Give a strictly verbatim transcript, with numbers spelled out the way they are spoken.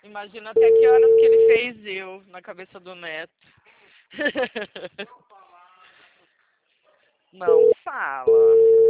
Imagina até que horas que ele fez eu na cabeça do neto. Não fala.